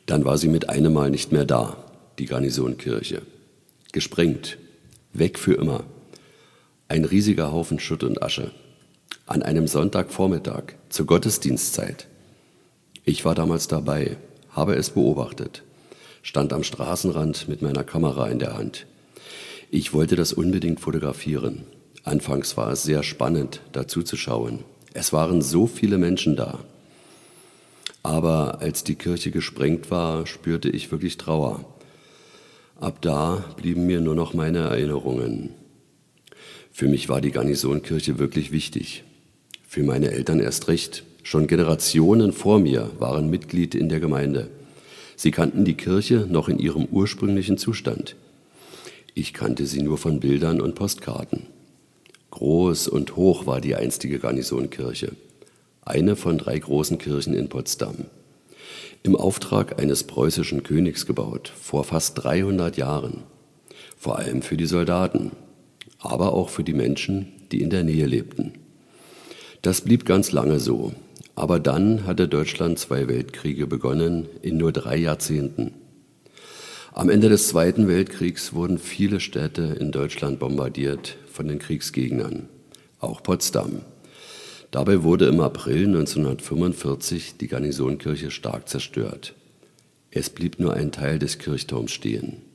Dann war sie mit einem Mal nicht mehr da, die Garnisonkirche. Gesprengt, weg für immer. Ein riesiger Haufen Schutt und Asche. An einem Sonntagvormittag, zur Gottesdienstzeit. Ich war damals dabei, habe es beobachtet, stand am Straßenrand mit meiner Kamera in der Hand. Ich wollte das unbedingt fotografieren. Anfangs war es sehr spannend, dazu zu schauen. Es waren so viele Menschen da. Aber als die Kirche gesprengt war, spürte ich wirklich Trauer. Ab da blieben mir nur noch meine Erinnerungen. Für mich war die Garnisonkirche wirklich wichtig. Für meine Eltern erst recht. Schon Generationen vor mir waren Mitglied in der Gemeinde. Sie kannten die Kirche noch in ihrem ursprünglichen Zustand. Ich kannte sie nur von Bildern und Postkarten. Groß und hoch war die einstige Garnisonkirche. Eine von 3 großen Kirchen in Potsdam. Im Auftrag eines preußischen Königs gebaut, vor fast 300 Jahren. Vor allem für die Soldaten, aber auch für die Menschen, die in der Nähe lebten. Das blieb ganz lange so, aber dann hatte Deutschland 2 Weltkriege begonnen in nur 3 Jahrzehnten. Am Ende des Zweiten Weltkriegs wurden viele Städte in Deutschland bombardiert von den Kriegsgegnern, auch Potsdam. Dabei wurde im April 1945 die Garnisonkirche stark zerstört. Es blieb nur ein Teil des Kirchturms stehen.